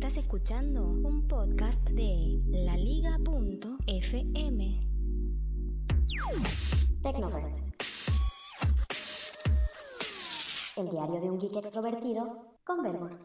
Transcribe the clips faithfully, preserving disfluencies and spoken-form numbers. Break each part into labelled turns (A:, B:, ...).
A: Estás escuchando un podcast de la liga punto efe eme.
B: Tecnovert. El diario de un geek extrovertido con Belbor.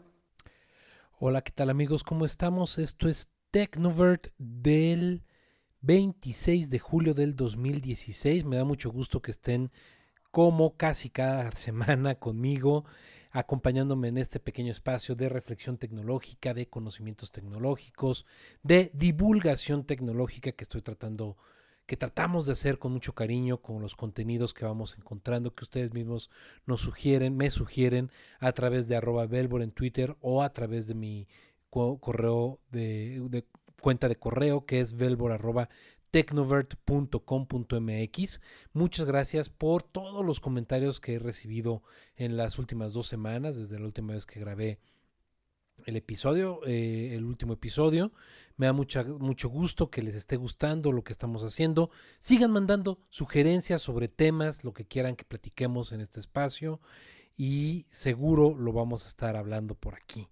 C: Hola, ¿qué tal amigos? ¿Cómo estamos? Esto es Tecnovert del veintiséis de julio del dos mil dieciséis. Me da mucho gusto que estén como casi cada semana conmigo, acompañándome en este pequeño espacio de reflexión tecnológica, de conocimientos tecnológicos, de divulgación tecnológica que estoy tratando, que tratamos de hacer con mucho cariño con los contenidos que vamos encontrando, que ustedes mismos nos sugieren, me sugieren a través de arroba Belbor en Twitter o a través de mi co- correo de, de cuenta de correo que es belbor arroba tecnovert punto com punto eme equis. Muchas gracias por todos los comentarios que he recibido en las últimas dos semanas, desde la última vez que grabé el episodio, eh, el último episodio. Me da mucha, mucho gusto que les esté gustando lo que estamos haciendo. Sigan mandando sugerencias sobre temas, lo que quieran que platiquemos en este espacio y seguro lo vamos a estar hablando por aquí.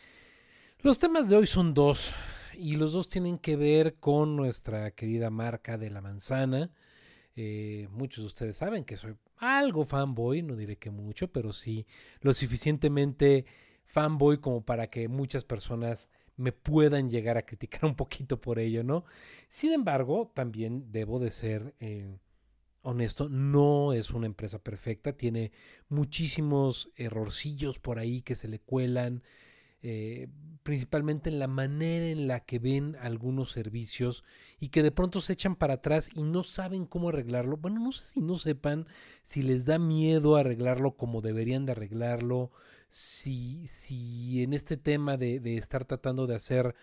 C: Los temas de hoy son dos y los dos tienen que ver con nuestra querida marca de la manzana. Eh, muchos de ustedes saben que soy algo fanboy, no diré que mucho, pero sí lo suficientemente fanboy como para que muchas personas me puedan llegar a criticar un poquito por ello, ¿no? Sin embargo, también debo de ser eh, honesto, no es una empresa perfecta, tiene muchísimos errorcillos por ahí que se le cuelan, eh, principalmente en la manera en la que ven algunos servicios y que de pronto se echan para atrás y no saben cómo arreglarlo. Bueno, no sé si no sepan, si les da miedo arreglarlo como deberían de arreglarlo, si, si en este tema de, de estar tratando de hacer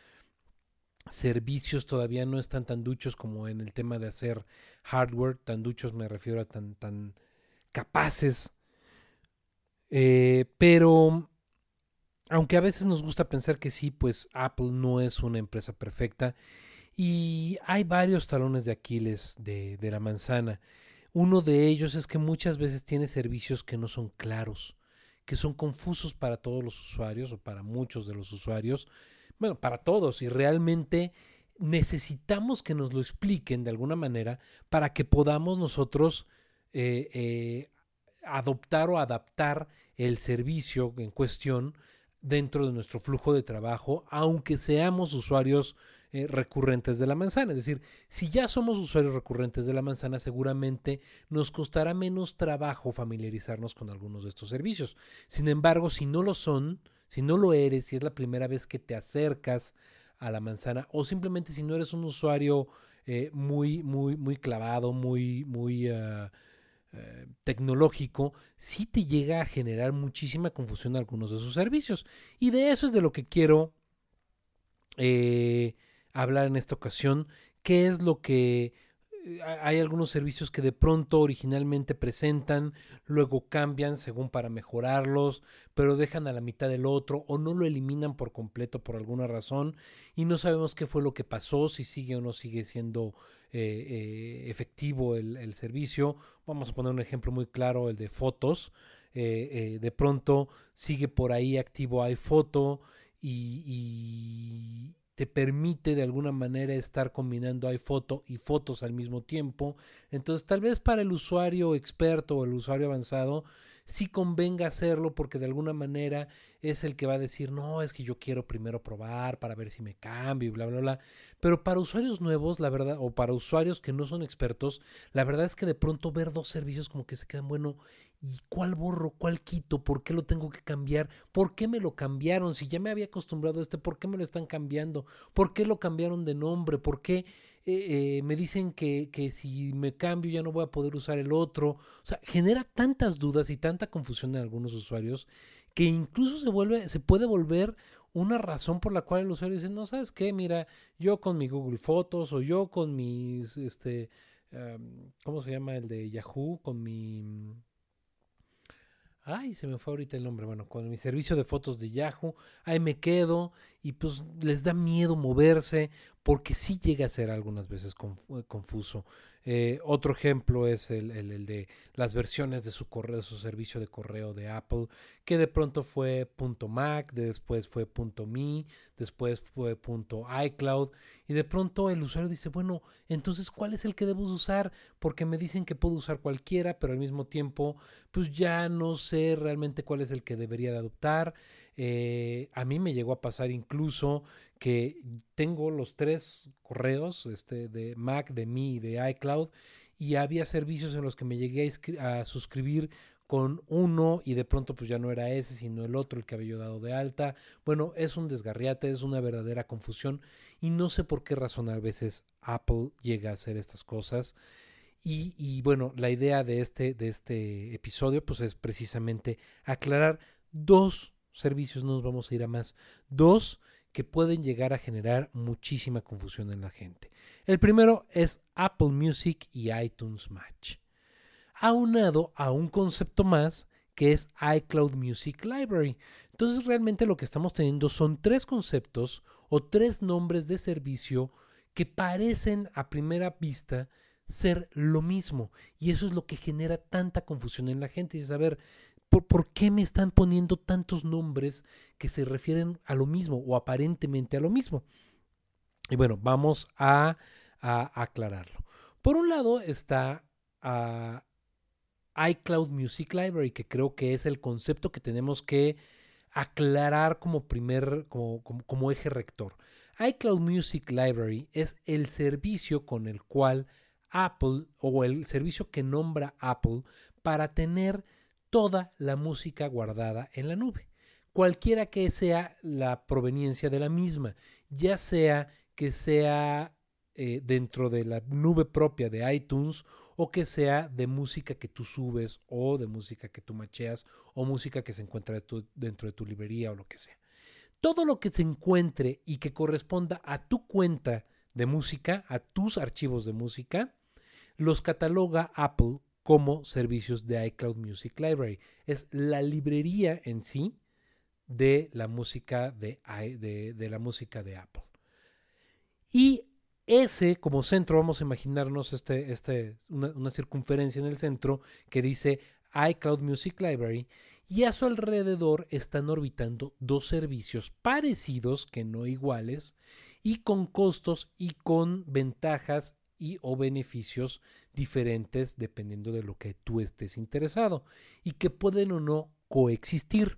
C: servicios todavía no están tan duchos como en el tema de hacer hardware. Tan duchos me refiero a tan, tan capaces, eh, pero aunque a veces nos gusta pensar que sí, pues Apple no es una empresa perfecta y hay varios talones de Aquiles de, de la manzana. Uno de ellos es que muchas veces tiene servicios que no son claros, que son confusos para todos los usuarios o para muchos de los usuarios, bueno, para todos, y realmente necesitamos que nos lo expliquen de alguna manera para que podamos nosotros eh, eh, adoptar o adaptar el servicio en cuestión dentro de nuestro flujo de trabajo, aunque seamos usuarios eh, recurrentes de la manzana. Es decir, si ya somos usuarios recurrentes de la manzana, seguramente nos costará menos trabajo familiarizarnos con algunos de estos servicios. Sin embargo, si no lo son, si no lo eres, si es la primera vez que te acercas a la manzana, o simplemente si no eres un usuario eh, muy, muy, muy clavado, muy, muy uh, Eh, tecnológico, sí te llega a generar muchísima confusión algunos de sus servicios. Y de eso es de lo que quiero eh, hablar en esta ocasión. ¿Qué es lo que eh, hay algunos servicios que de pronto originalmente presentan, luego cambian según para mejorarlos, pero dejan a la mitad del otro o no lo eliminan por completo por alguna razón y no sabemos qué fue lo que pasó, si sigue o no sigue siendo eh, eh, efectivo el, el servicio? Vamos a poner un ejemplo muy claro, el de fotos. Eh, eh, de pronto sigue por ahí activo iPhoto y, y te permite de alguna manera estar combinando iPhoto y fotos al mismo tiempo. Entonces tal vez para el usuario experto o el usuario avanzado sí convenga hacerlo porque de alguna manera es el que va a decir, no, es que yo quiero primero probar para ver si me cambio y bla, bla, bla. Pero para usuarios nuevos, la verdad, o para usuarios que no son expertos, la verdad es que de pronto ver dos servicios como que se quedan, bueno, ¿y cuál borro? ¿Cuál quito? ¿Por qué lo tengo que cambiar? ¿Por qué me lo cambiaron? Si ya me había acostumbrado a este, ¿por qué me lo están cambiando? ¿Por qué lo cambiaron de nombre? ¿Por qué eh, eh, me dicen que, que si me cambio ya no voy a poder usar el otro? O sea, genera tantas dudas y tanta confusión en algunos usuarios que incluso se vuelve, se puede volver una razón por la cual el usuario dice, no, ¿sabes qué? Mira, yo con mi Google Fotos o yo con mis, este, um, ¿cómo se llama? El de Yahoo, con mi... Ay, se me fue ahorita el nombre. Bueno, con mi servicio de fotos de Yahoo, ahí me quedo y pues les da miedo moverse porque sí llega a ser algunas veces conf- confuso. Eh, otro ejemplo es el, el, el de las versiones de su correo, de su servicio de correo de Apple, que de pronto fue .mac, después fue .me, después fue .iCloud, y de pronto el usuario dice, bueno, entonces ¿cuál es el que debo usar? Porque me dicen que puedo usar cualquiera, pero al mismo tiempo pues ya no sé realmente cuál es el que debería de adoptar. Eh, a mí me llegó a pasar incluso que tengo los tres correos, este, de Mac, de Me y de iCloud, y había servicios en los que me llegué a, inscri- a suscribir con uno y de pronto pues ya no era ese sino el otro el que había yo dado de alta. Bueno, es un desgarriate, es una verdadera confusión y no sé por qué razón a veces Apple llega a hacer estas cosas. Y, y bueno, la idea de este, de este episodio pues es precisamente aclarar dos servicios, no nos vamos a ir a más, dos que pueden llegar a generar muchísima confusión en la gente. El primero es Apple Music y iTunes Match, aunado a un concepto más que es iCloud Music Library. Entonces realmente lo que estamos teniendo son tres conceptos o tres nombres de servicio que parecen a primera vista ser lo mismo, y eso es lo que genera tanta confusión en la gente, y saber ¿por, por qué me están poniendo tantos nombres que se refieren a lo mismo o aparentemente a lo mismo. Y bueno, vamos a, a aclararlo. Por un lado está uh, iCloud Music Library, que creo que es el concepto que tenemos que aclarar como primer, como, como, como eje rector. iCloud Music Library es el servicio con el cual Apple, o el servicio que nombra Apple para tener toda la música guardada en la nube, cualquiera que sea la proveniencia de la misma, ya sea que sea eh, dentro de la nube propia de iTunes o que sea de música que tú subes o de música que tú macheas o música que se encuentra de tu, dentro de tu librería o lo que sea. Todo lo que se encuentre y que corresponda a tu cuenta de música, a tus archivos de música, los cataloga Apple como servicios de iCloud Music Library. Es la librería en sí de la música de, de, de la música de Apple. Y ese como centro, vamos a imaginarnos este, este, una, una circunferencia en el centro que dice iCloud Music Library, y a su alrededor están orbitando dos servicios parecidos, que no iguales, y con costos y con ventajas y o beneficios diferentes dependiendo de lo que tú estés interesado y que pueden o no coexistir.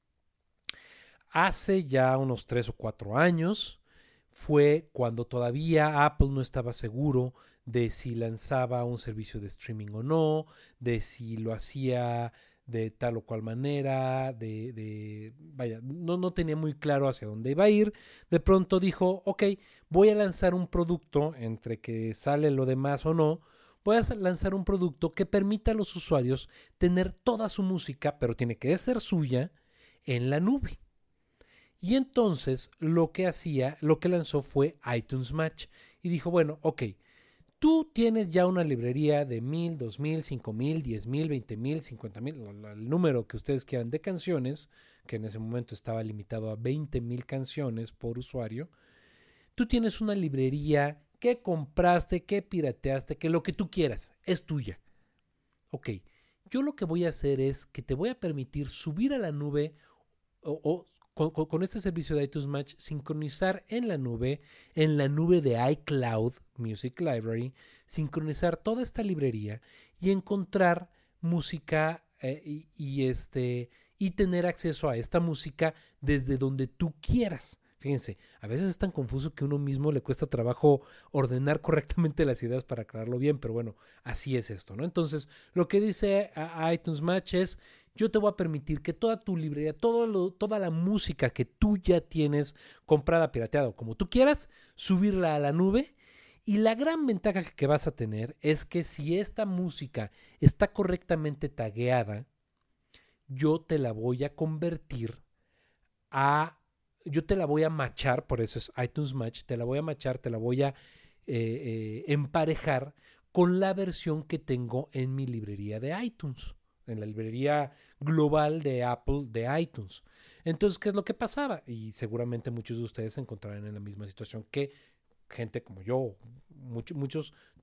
C: Hace ya unos tres o cuatro años fue cuando todavía Apple no estaba seguro de si lanzaba un servicio de streaming o no, de si lo hacía de tal o cual manera, de, de vaya, no, no tenía muy claro hacia dónde iba a ir. De pronto dijo, ok, voy a lanzar un producto, entre que sale lo demás o no, voy a lanzar un producto que permita a los usuarios tener toda su música, pero tiene que ser suya, en la nube. Y entonces lo que hacía, lo que lanzó fue iTunes Match, y dijo, bueno, ok, tú tienes ya una librería de mil, dos mil, cinco mil, diez mil, veinte mil, cincuenta mil, el número que ustedes quieran de canciones, que en ese momento estaba limitado a veinte mil canciones por usuario. Tú tienes una librería que compraste, que pirateaste, que lo que tú quieras, es tuya. Ok, yo lo que voy a hacer es que te voy a permitir subir a la nube o, o Con, con este servicio de iTunes Match, sincronizar en la nube, en la nube de iCloud Music Library, sincronizar toda esta librería y encontrar música eh, y, y, este, y tener acceso a esta música desde donde tú quieras. Fíjense, a veces es tan confuso que a uno mismo le cuesta trabajo ordenar correctamente las ideas para aclararlo bien, pero bueno, así es esto, ¿no? Entonces, lo que dice a iTunes Match es: yo te voy a permitir que toda tu librería, todo lo, toda la música que tú ya tienes comprada, pirateada o como tú quieras, subirla a la nube. Y la gran ventaja que vas a tener es que si esta música está correctamente tagueada, yo te la voy a convertir a... Yo te la voy a machar, por eso es iTunes Match, te la voy a machar, te la voy a eh, eh, emparejar con la versión que tengo en mi librería de iTunes, en la librería global de Apple de iTunes. Entonces, ¿qué es lo que pasaba? Y seguramente muchos de ustedes se encontrarán en la misma situación que gente como yo, muchos, muchos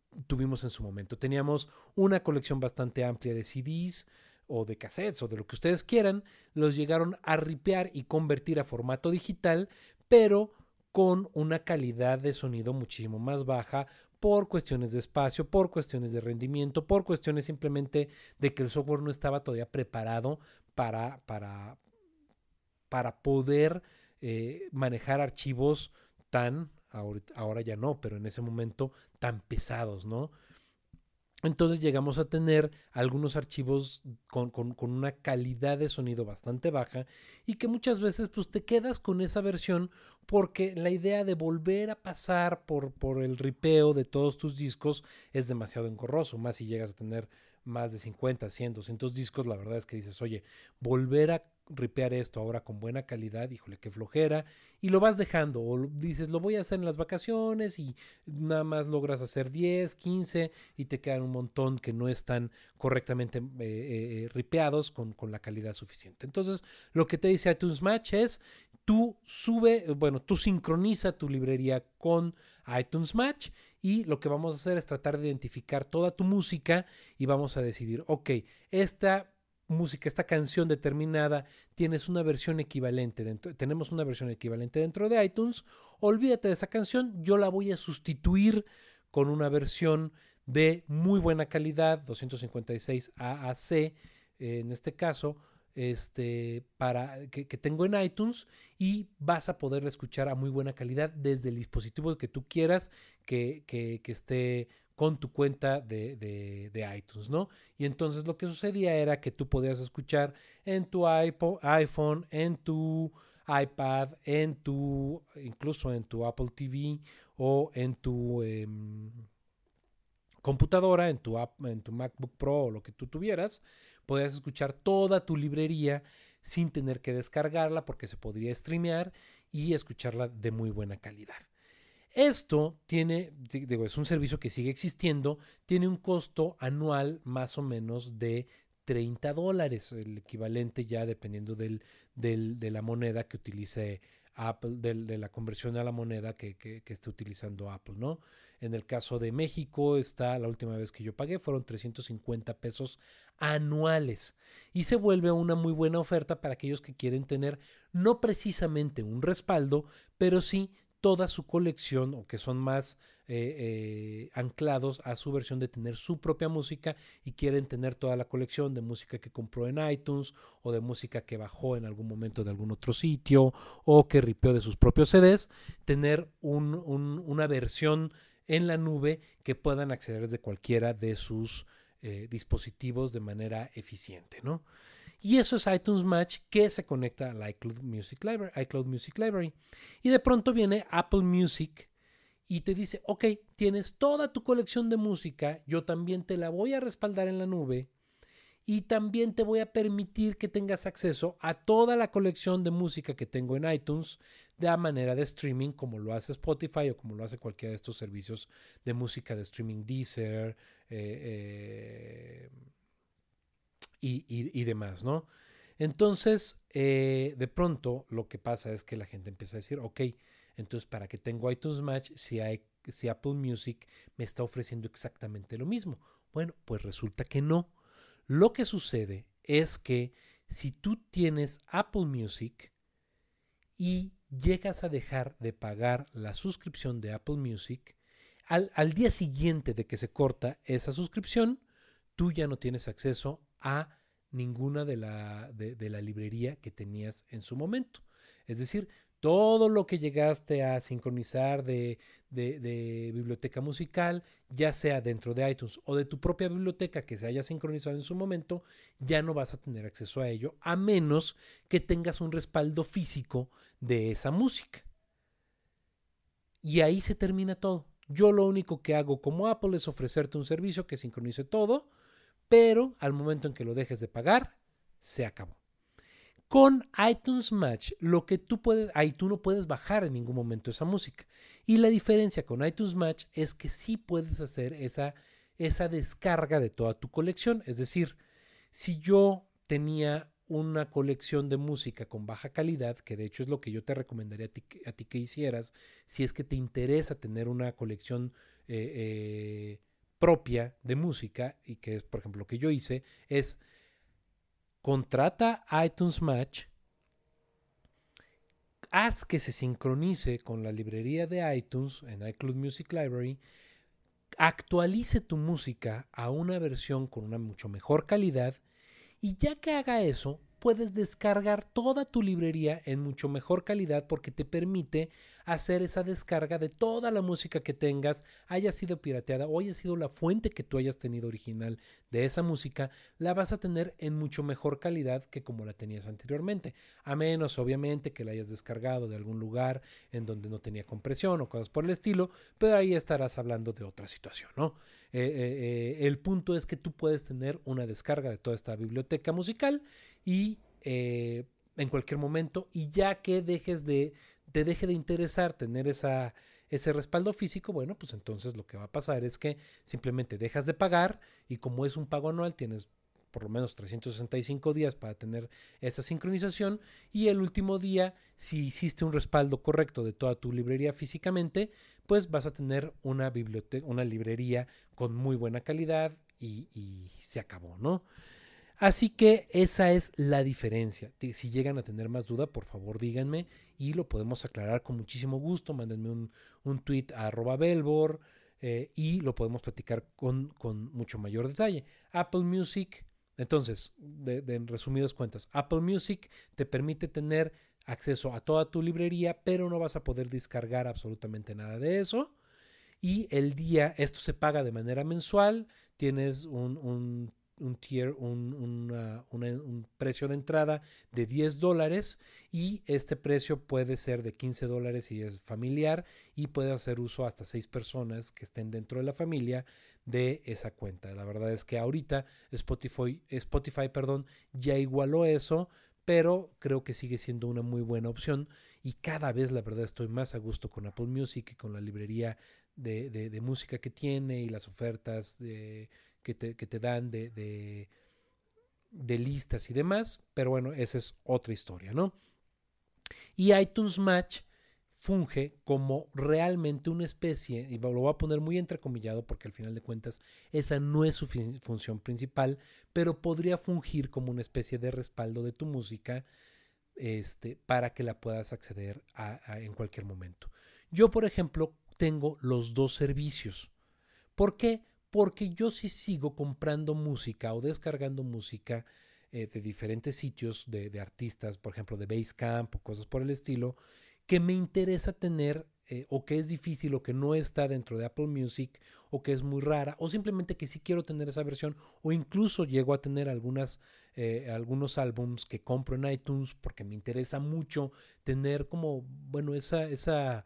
C: tuvimos en su momento. Teníamos una colección bastante amplia de C Ds o de cassettes o de lo que ustedes quieran. Los llegaron a ripear y convertir a formato digital, pero con una calidad de sonido muchísimo más baja por cuestiones de espacio, por cuestiones de rendimiento, por cuestiones simplemente de que el software no estaba todavía preparado para, para, para poder eh, manejar archivos tan, ahora, ahora ya no, pero en ese momento tan pesados, ¿no? Entonces llegamos a tener algunos archivos con, con, con una calidad de sonido bastante baja y que muchas veces pues te quedas con esa versión porque la idea de volver a pasar por, por el ripeo de todos tus discos es demasiado engorroso, más si llegas a tener más de cincuenta, cien, doscientos discos. La verdad es que dices, oye, volver a ripear esto ahora con buena calidad, híjole, qué flojera, y lo vas dejando, o dices, lo voy a hacer en las vacaciones y nada más logras hacer diez, quince y te quedan un montón que no están correctamente eh, eh, ripeados con, con la calidad suficiente. Entonces, lo que te dice iTunes Match es, tú sube, bueno, tú sincroniza tu librería con iTunes Match y lo que vamos a hacer es tratar de identificar toda tu música y vamos a decidir, ok, esta música, esta canción determinada, tienes una versión equivalente dentro, tenemos una versión equivalente dentro de iTunes, olvídate de esa canción, yo la voy a sustituir con una versión de muy buena calidad, doscientos cincuenta y seis A A C, eh, en este caso, este, para, que, que tengo en iTunes, y vas a poderla escuchar a muy buena calidad desde el dispositivo que tú quieras que, que, que esté con tu cuenta de, de, de iTunes, ¿no? Y entonces lo que sucedía era que tú podías escuchar en tu iPod, iPhone, en tu iPad, en tu, incluso en tu Apple T V o en tu eh, computadora, en tu, app, en tu MacBook Pro o lo que tú tuvieras, podías escuchar toda tu librería sin tener que descargarla porque se podría streamear y escucharla de muy buena calidad. Esto tiene, digo, es un servicio que sigue existiendo, tiene un costo anual más o menos de treinta dólares, el equivalente ya dependiendo del, del, de la moneda que utilice Apple, de, de la conversión a la moneda que, que, que esté utilizando Apple, ¿no? En el caso de México, está, la última vez que yo pagué fueron trescientos cincuenta pesos anuales y se vuelve una muy buena oferta para aquellos que quieren tener no precisamente un respaldo, pero sí toda su colección o que son más eh, eh, anclados a su versión de tener su propia música y quieren tener toda la colección de música que compró en iTunes o de música que bajó en algún momento de algún otro sitio o que ripeó de sus propios C Ds, tener un, un, una versión en la nube que puedan acceder desde cualquiera de sus eh, dispositivos de manera eficiente, ¿no? Y eso es iTunes Match, que se conecta al iCloud Music Library, iCloud Music Library. Y de pronto viene Apple Music y te dice, ok, tienes toda tu colección de música, yo también te la voy a respaldar en la nube y también te voy a permitir que tengas acceso a toda la colección de música que tengo en iTunes de manera de streaming, como lo hace Spotify o como lo hace cualquiera de estos servicios de música de streaming, Deezer, eh, eh, Y, y, y demás, ¿no? Entonces, eh, de pronto, lo que pasa es que la gente empieza a decir, ok, entonces, ¿para qué tengo iTunes Match si, hay, si Apple Music me está ofreciendo exactamente lo mismo? Bueno, pues resulta que no. Lo que sucede es que si tú tienes Apple Music y llegas a dejar de pagar la suscripción de Apple Music, al, al día siguiente de que se corta esa suscripción, tú ya no tienes acceso a ninguna de la, de, de la librería que tenías en su momento. Es decir, todo lo que llegaste a sincronizar de, de, de biblioteca musical, ya sea dentro de iTunes o de tu propia biblioteca que se haya sincronizado en su momento, ya no vas a tener acceso a ello, a menos que tengas un respaldo físico de esa música. Y ahí se termina todo. Yo lo único que hago como Apple es ofrecerte un servicio que sincronice todo, pero al momento en que lo dejes de pagar, se acabó. Con iTunes Match, lo que tú puedes, ahí tú no puedes bajar en ningún momento esa música. Y la diferencia con iTunes Match es que sí puedes hacer esa, esa descarga de toda tu colección. Es decir, si yo tenía una colección de música con baja calidad, que de hecho es lo que yo te recomendaría a ti, a ti que hicieras, si es que te interesa tener una colección eh, eh, propia de música, y que es, por ejemplo, lo que yo hice, es contrata iTunes Match, haz que se sincronice con la librería de iTunes en iCloud Music Library, actualice tu música a una versión con una mucho mejor calidad, y ya que haga eso, puedes descargar toda tu librería en mucho mejor calidad, porque te permite hacer esa descarga de toda la música que tengas, haya sido pirateada o haya sido la fuente que tú hayas tenido original de esa música, la vas a tener en mucho mejor calidad que como la tenías anteriormente, a menos obviamente que la hayas descargado de algún lugar en donde no tenía compresión o cosas por el estilo, pero ahí estarás hablando de otra situación, ¿no? Eh, eh, eh, el punto es que tú puedes tener una descarga de toda esta biblioteca musical y eh, en cualquier momento, y ya que dejes de te deje de interesar tener esa, ese respaldo físico, bueno, pues entonces lo que va a pasar es que simplemente dejas de pagar, y como es un pago anual, tienes por lo menos trescientos sesenta y cinco días para tener esa sincronización, y el último día, si hiciste un respaldo correcto de toda tu librería físicamente, pues vas a tener una biblioteca, una librería con muy buena calidad, y, y se acabó, ¿no? Así que esa es la diferencia. Si llegan a tener más duda, por favor díganme y lo podemos aclarar con muchísimo gusto. Mándenme un, un tweet a arroba Belbor eh, y lo podemos platicar con, con mucho mayor detalle. Apple Music, entonces, de, de, en resumidas cuentas, Apple Music te permite tener acceso a toda tu librería, pero no vas a poder descargar absolutamente nada de eso. Y el día, esto se paga de manera mensual, tienes un... un un tier, un, una, una, un precio de entrada de diez dólares, y este precio puede ser de quince dólares si es familiar, y puede hacer uso hasta seis personas que estén dentro de la familia de esa cuenta. La verdad es que ahorita Spotify, Spotify perdón, ya igualó eso, pero creo que sigue siendo una muy buena opción, y cada vez la verdad estoy más a gusto con Apple Music y con la librería de, de, de música que tiene y las ofertas de Que te, que te dan de, de, de listas y demás, pero bueno, esa es otra historia, ¿no? Y iTunes Match funge como realmente una especie, y lo voy a poner muy entrecomillado porque al final de cuentas esa no es su fin, función principal, pero podría fungir como una especie de respaldo de tu música este, para que la puedas acceder a, a, en cualquier momento. Yo, por ejemplo, tengo los dos servicios. ¿Por qué? Porque yo sí sigo comprando música o descargando música eh, de diferentes sitios de, de artistas, por ejemplo de Basecamp o cosas por el estilo, que me interesa tener eh, o que es difícil o que no está dentro de Apple Music o que es muy rara, o simplemente que sí quiero tener esa versión, o incluso llego a tener algunas, eh, algunos álbums que compro en iTunes porque me interesa mucho tener como, bueno, esa... esa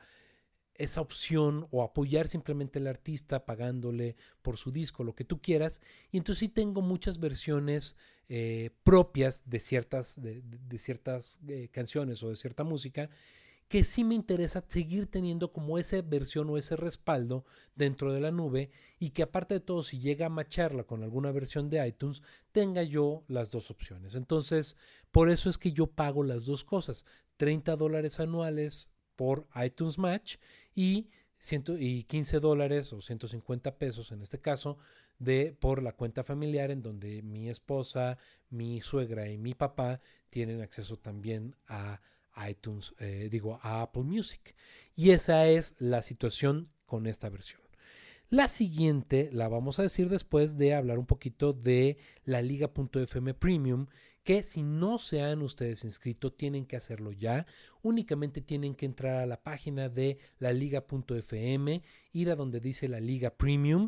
C: esa opción, o apoyar simplemente al artista pagándole por su disco, lo que tú quieras. Y entonces sí tengo muchas versiones eh, propias de ciertas, de, de, de ciertas eh, canciones o de cierta música, que sí me interesa seguir teniendo como esa versión o ese respaldo dentro de la nube, y que aparte de todo, si llega a macharla con alguna versión de iTunes, tenga yo las dos opciones. Entonces, por eso es que yo pago las dos cosas, treinta dólares anuales por iTunes Match y, ciento, y quince dólares o ciento cincuenta pesos en este caso de por la cuenta familiar, en donde mi esposa, mi suegra y mi papá tienen acceso también a iTunes, eh, digo a Apple Music. Y esa es la situación con esta versión. La siguiente la vamos a decir después de hablar un poquito de la liga punto efe eme Premium, que si no se han ustedes inscrito tienen que hacerlo ya. Únicamente tienen que entrar a la página de la liga punto efe eme, ir a donde dice la Liga Premium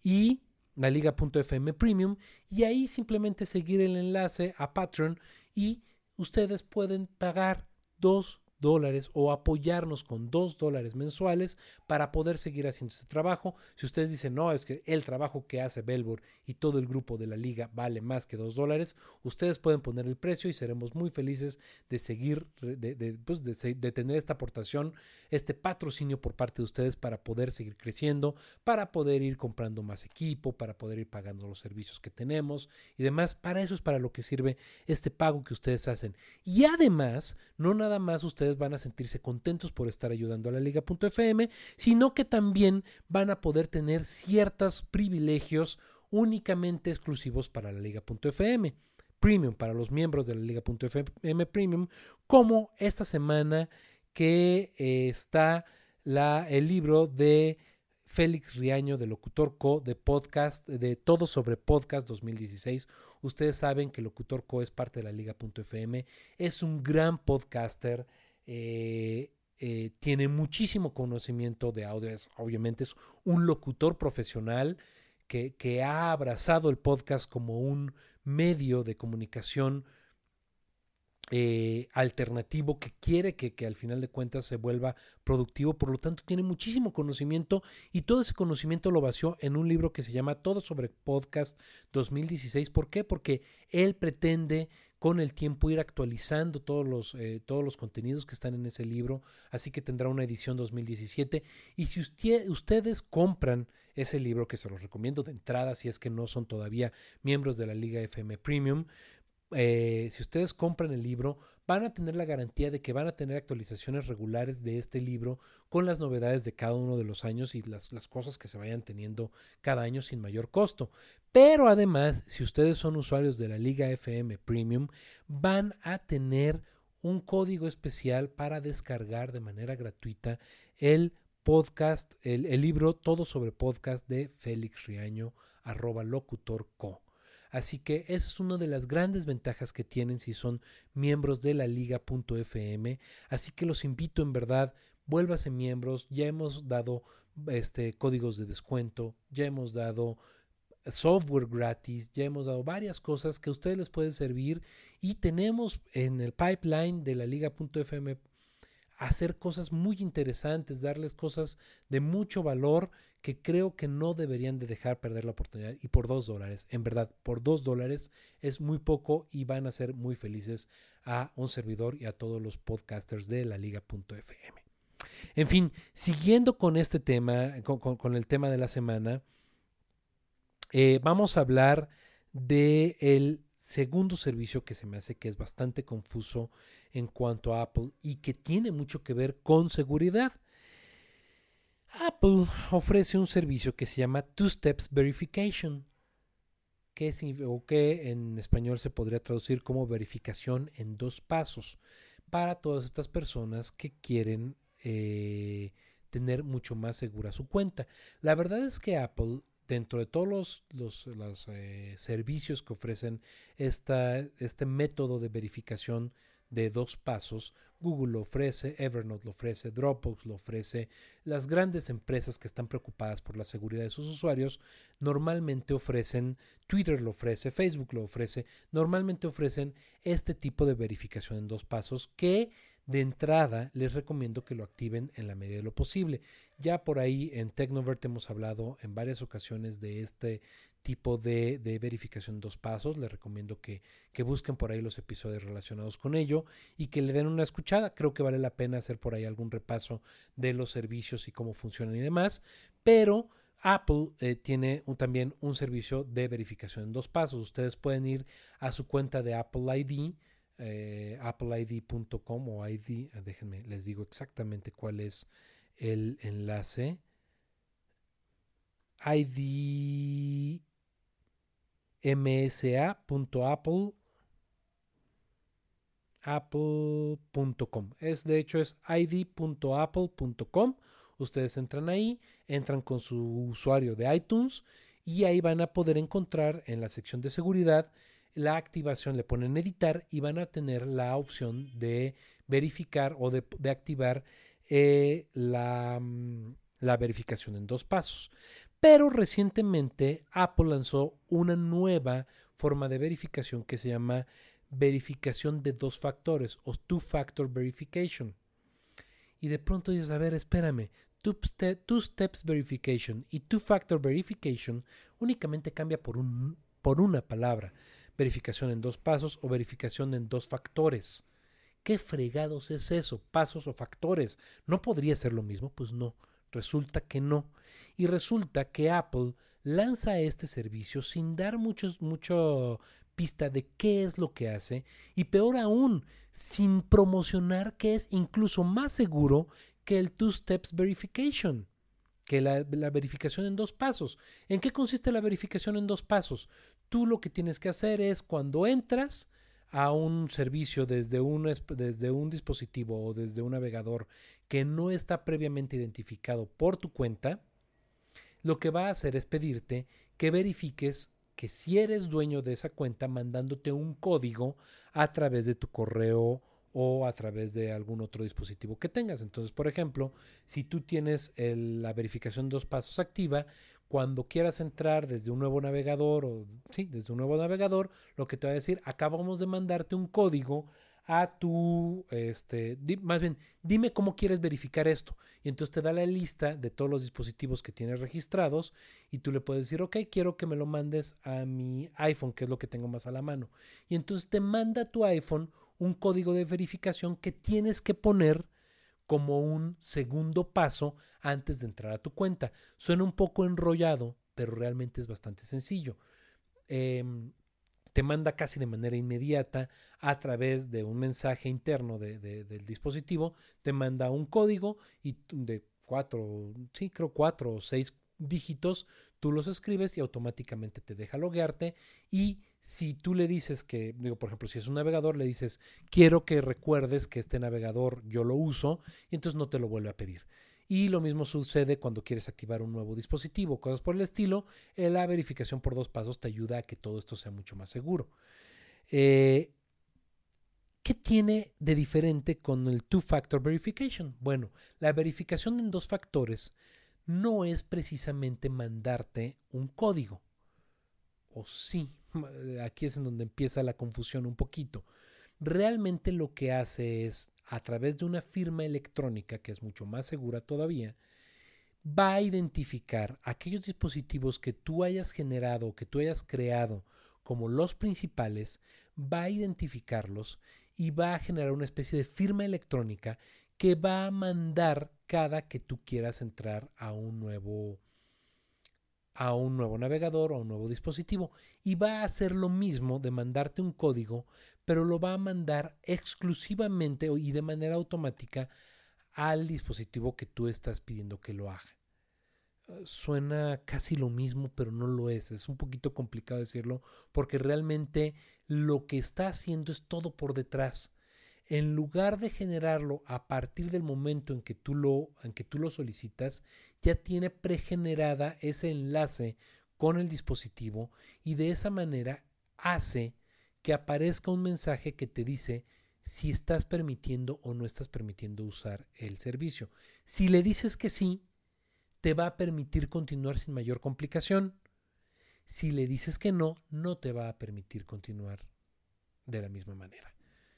C: y la liga punto efe eme Premium, y ahí simplemente seguir el enlace a Patreon, y ustedes pueden pagar dos dólares o apoyarnos con dos dólares mensuales para poder seguir haciendo este trabajo. Si ustedes dicen, no, es que el trabajo que hace Belbor y todo el grupo de la liga vale más que dos dólares, ustedes pueden poner el precio y seremos muy felices de seguir, de, de, pues de, de tener esta aportación, este patrocinio por parte de ustedes para poder seguir creciendo, para poder ir comprando más equipo, para poder ir pagando los servicios que tenemos y demás. Para eso es para lo que sirve este pago que ustedes hacen. Y además, no nada más ustedes ustedes van a sentirse contentos por estar ayudando a la Liga.fm, sino que también van a poder tener ciertos privilegios únicamente exclusivos para la Liga.fm Premium, para los miembros de la Liga.fm Premium, como esta semana que eh, está la, el libro de Félix Riaño, de Locutor Co, de podcast, de Todo sobre Podcast dos mil dieciséis. Ustedes saben que Locutor Co es parte de la Liga.fm, es un gran podcaster, eh, eh, tiene muchísimo conocimiento de audio, es, obviamente es un locutor profesional que, que ha abrazado el podcast como un medio de comunicación Eh, alternativo que quiere que, que al final de cuentas se vuelva productivo, por lo tanto tiene muchísimo conocimiento y todo ese conocimiento lo vació en un libro que se llama Todo sobre Podcast dos mil dieciséis. ¿Por qué? Porque él pretende con el tiempo ir actualizando todos los, eh, todos los contenidos que están en ese libro, así que tendrá una edición dos mil diecisiete, y si usted, ustedes compran ese libro, que se los recomiendo de entrada si es que no son todavía miembros de la Liga F M Premium, Eh, si ustedes compran el libro, van a tener la garantía de que van a tener actualizaciones regulares de este libro con las novedades de cada uno de los años y las, las cosas que se vayan teniendo cada año sin mayor costo. Pero además, si ustedes son usuarios de la Liga F M Premium, van a tener un código especial para descargar de manera gratuita el podcast, el, el libro Todo sobre Podcast de Félix Riaño, arroba Locutor Co. Así que esa es una de las grandes ventajas que tienen si son miembros de la Liga.fm. Así que los invito, en verdad, vuélvase miembros. Ya hemos dado este, códigos de descuento, ya hemos dado software gratis, ya hemos dado varias cosas que a ustedes les pueden servir, y tenemos en el pipeline de la Liga.fm hacer cosas muy interesantes, darles cosas de mucho valor que creo que no deberían de dejar perder la oportunidad. Y por dos dólares, en verdad, por dos dólares es muy poco y van a ser muy felices a un servidor y a todos los podcasters de la Liga.fm. En fin, siguiendo con este tema, con, con, con el tema de la semana, eh, vamos a hablar de el segundo servicio que se me hace que es bastante confuso en cuanto a Apple y que tiene mucho que ver con seguridad. Apple ofrece un servicio que se llama Two Steps Verification, que, es, o que en español se podría traducir como verificación en dos pasos, para todas estas personas que quieren eh, tener mucho más segura su cuenta. La verdad es que Apple, dentro de todos los, los, los eh, servicios que ofrecen esta, este método de verificación de dos pasos, Google lo ofrece, Evernote lo ofrece, Dropbox lo ofrece, las grandes empresas que están preocupadas por la seguridad de sus usuarios normalmente ofrecen, Twitter lo ofrece, Facebook lo ofrece, normalmente ofrecen este tipo de verificación en dos pasos que de entrada les recomiendo que lo activen en la medida de lo posible. Ya por ahí en Tecnovert hemos hablado en varias ocasiones de este tipo de, de verificación en dos pasos. Les recomiendo que, que busquen por ahí los episodios relacionados con ello y que le den una escuchada. Creo que vale la pena hacer por ahí algún repaso de los servicios y cómo funcionan y demás. Pero Apple eh, tiene un, también un servicio de verificación en dos pasos. Ustedes pueden ir a su cuenta de Apple I D, eh, apple I D punto com o I D, déjenme, les digo exactamente cuál es el enlace. I D M S A punto apple punto com. Es de hecho es I D punto apple punto com. Ustedes entran ahí, entran con su usuario de iTunes y ahí van a poder encontrar en la sección de seguridad la activación, le ponen editar y van a tener la opción de verificar o de, de activar eh, la, la verificación en dos pasos. Pero recientemente Apple lanzó una nueva forma de verificación que se llama verificación de dos factores o two-factor verification. Y de pronto dices, a ver, espérame, two-step, two steps verification y two-factor verification únicamente cambia por, un, por una palabra. Verificación en dos pasos o verificación en dos factores. ¿Qué fregados es eso? ¿Pasos o factores? ¿No podría ser lo mismo? Pues no, resulta que no. Y resulta que Apple lanza este servicio sin dar muchos, mucho pista de qué es lo que hace y peor aún, sin promocionar que es incluso más seguro que el Two Steps Verification, que la, la verificación en dos pasos. ¿En qué consiste la verificación en dos pasos? Tú lo que tienes que hacer es cuando entras a un servicio desde un, desde un dispositivo o desde un navegador que no está previamente identificado por tu cuenta, lo que va a hacer es pedirte que verifiques que si eres dueño de esa cuenta mandándote un código a través de tu correo o a través de algún otro dispositivo que tengas. Entonces, por ejemplo, si tú tienes el, la verificación dos pasos activa, cuando quieras entrar desde un nuevo navegador o sí, desde un nuevo navegador, lo que te va a decir, acabamos de mandarte un código a tu, este, di, más bien, dime cómo quieres verificar esto. Y entonces te da la lista de todos los dispositivos que tienes registrados y tú le puedes decir, ok, quiero que me lo mandes a mi iPhone, que es lo que tengo más a la mano. Y entonces te manda a tu iPhone un código de verificación que tienes que poner como un segundo paso antes de entrar a tu cuenta. Suena un poco enrollado, pero realmente es bastante sencillo. Eh, te manda casi de manera inmediata a través de un mensaje interno de, de, del dispositivo, te manda un código y de cuatro, sí, creo cuatro o seis dígitos, tú los escribes y automáticamente te deja loguearte. Y si tú le dices que, digo, por ejemplo, si es un navegador, le dices, quiero que recuerdes que este navegador yo lo uso, y entonces no te lo vuelve a pedir. Y lo mismo sucede cuando quieres activar un nuevo dispositivo, cosas por el estilo. Eh, la verificación por dos pasos te ayuda a que todo esto sea mucho más seguro. Eh, ¿Qué tiene de diferente con el Two-Factor Verification? Bueno, la verificación en dos factores no es precisamente mandarte un código. O sí, aquí es en donde empieza la confusión un poquito. Realmente lo que hace es, a través de una firma electrónica, que es mucho más segura todavía, va a identificar aquellos dispositivos que tú hayas generado o que tú hayas creado como los principales, va a identificarlos y va a generar una especie de firma electrónica que va a mandar cada que tú quieras entrar a un nuevo a un nuevo navegador o a un nuevo dispositivo, y va a hacer lo mismo de mandarte un código, pero lo va a mandar exclusivamente y de manera automática al dispositivo que tú estás pidiendo que lo haga. Suena casi lo mismo, pero no lo es. Es un poquito complicado decirlo porque realmente lo que está haciendo es todo por detrás. En lugar de generarlo a partir del momento en que tú lo, en que tú lo solicitas, ya tiene pregenerada ese enlace con el dispositivo y de esa manera hace que aparezca un mensaje que te dice si estás permitiendo o no estás permitiendo usar el servicio. Si le dices que sí, te va a permitir continuar sin mayor complicación. Si le dices que no, no te va a permitir continuar de la misma manera.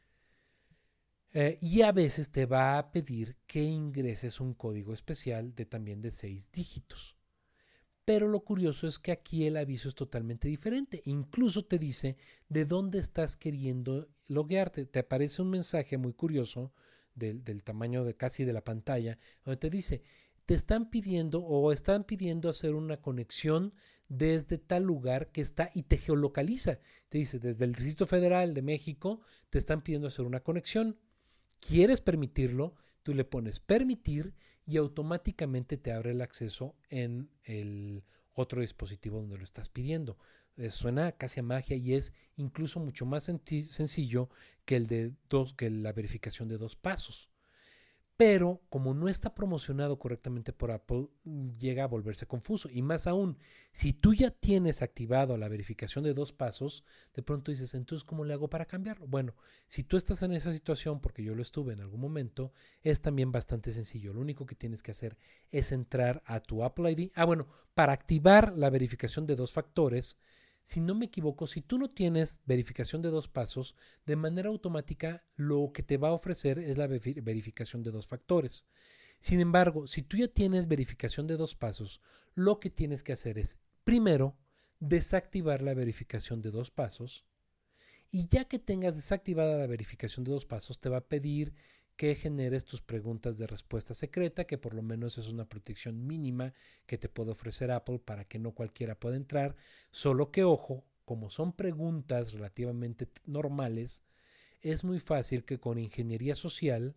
C: Eh, y a veces te va a pedir que ingreses un código especial de también de seis dígitos. Pero lo curioso es que aquí el aviso es totalmente diferente. Incluso te dice de dónde estás queriendo loguearte. Te aparece un mensaje muy curioso del, del tamaño de casi de la pantalla, donde te dice, te están pidiendo o están pidiendo hacer una conexión desde tal lugar que está y te geolocaliza. Te dice, desde el Distrito Federal de México te están pidiendo hacer una conexión. ¿Quieres permitirlo? Tú le pones permitir y automáticamente te abre el acceso en el otro dispositivo donde lo estás pidiendo. Eh, suena casi a magia y es incluso mucho más sencillo que el de dos, que la verificación de dos pasos. Pero como no está promocionado correctamente por Apple, llega a volverse confuso. Y más aún, si tú ya tienes activado la verificación de dos pasos, de pronto dices, entonces, ¿cómo le hago para cambiarlo? Bueno, si tú estás en esa situación, porque yo lo estuve en algún momento, es también bastante sencillo. Lo único que tienes que hacer es entrar a tu Apple I D. Ah, bueno, para activar la verificación de dos factores, si no me equivoco, si tú no tienes verificación de dos pasos, de manera automática lo que te va a ofrecer es la verificación de dos factores. Sin embargo, si tú ya tienes verificación de dos pasos, lo que tienes que hacer es, primero, desactivar la verificación de dos pasos, y ya que tengas desactivada la verificación de dos pasos, te va a pedir que generes tus preguntas de respuesta secreta, que por lo menos es una protección mínima que te puede ofrecer Apple para que no cualquiera pueda entrar. Solo que, ojo, como son preguntas relativamente t- normales, es muy fácil que con ingeniería social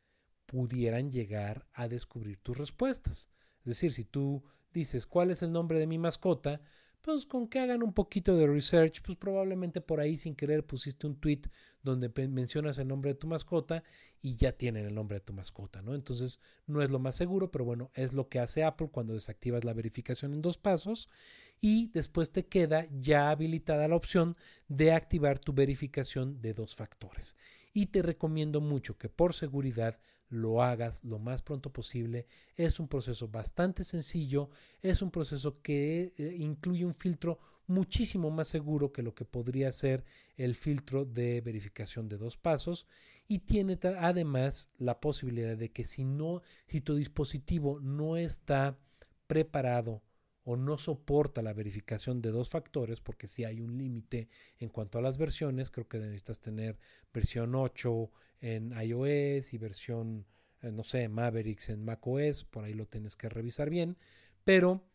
C: pudieran llegar a descubrir tus respuestas. Es decir, si tú dices, ¿cuál es el nombre de mi mascota? Pues con que hagan un poquito de research, pues probablemente por ahí sin querer pusiste un tweet donde mencionas el nombre de tu mascota y ya tienen el nombre de tu mascota, ¿no? Entonces no es lo más seguro, pero bueno, es lo que hace Apple cuando desactivas la verificación en dos pasos y después te queda ya habilitada la opción de activar tu verificación de dos factores. Y te recomiendo mucho que por seguridad lo hagas lo más pronto posible. Es un proceso bastante sencillo, es un proceso que eh, incluye un filtro muchísimo más seguro que lo que podría ser el filtro de verificación de dos pasos y tiene además la posibilidad de que si no, si tu dispositivo no está preparado o no soporta la verificación de dos factores, porque si hay un límite en cuanto a las versiones, creo que necesitas tener versión ocho en iOS y versión, eh, no sé, Mavericks en macOS, por ahí lo tienes que revisar bien, pero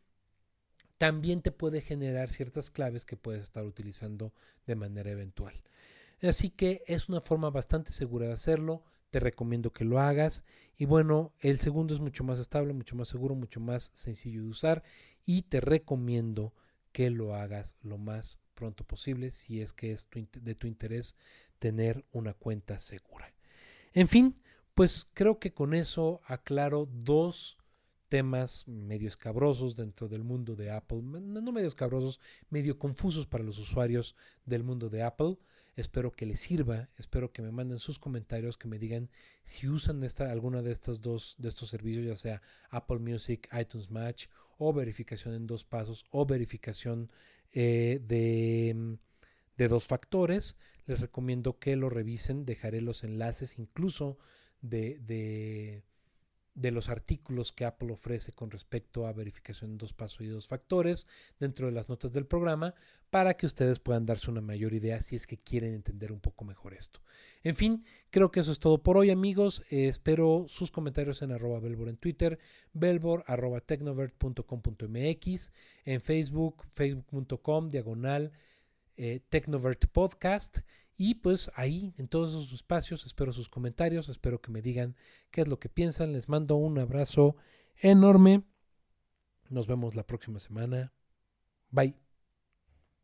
C: también te puede generar ciertas claves que puedes estar utilizando de manera eventual. Así que es una forma bastante segura de hacerlo, te recomiendo que lo hagas y bueno, el segundo es mucho más estable, mucho más seguro, mucho más sencillo de usar y te recomiendo que lo hagas lo más pronto posible si es que es tu, de tu interés tener una cuenta segura. En fin, pues creo que con eso aclaro dos temas medio escabrosos dentro del mundo de Apple, no medio escabrosos, medio confusos para los usuarios del mundo de Apple. Espero que les sirva, espero que me manden sus comentarios, que me digan si usan esta, alguna de estas dos de estos servicios, ya sea Apple Music, iTunes Match o verificación en dos pasos o verificación eh, de, de dos factores. Les recomiendo que lo revisen, dejaré los enlaces incluso de, de de los artículos que Apple ofrece con respecto a verificación en dos pasos y dos factores dentro de las notas del programa para que ustedes puedan darse una mayor idea si es que quieren entender un poco mejor esto. En fin, creo que eso es todo por hoy, amigos. Eh, espero sus comentarios en arroba belbor en Twitter, belbor arroba tecnovert punto com punto mx, en Facebook, facebook punto com diagonal eh, Tecnovert Podcast. Y pues ahí, en todos esos espacios, espero sus comentarios, espero que me digan qué es lo que piensan. Les mando un abrazo enorme. Nos vemos la próxima semana. Bye.